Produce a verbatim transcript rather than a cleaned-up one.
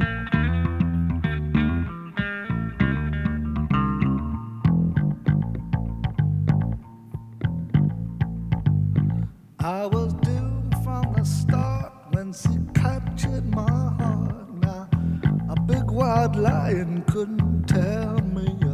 I was doomed from the start when she captured my heart. Now, a big white lion couldn't tear me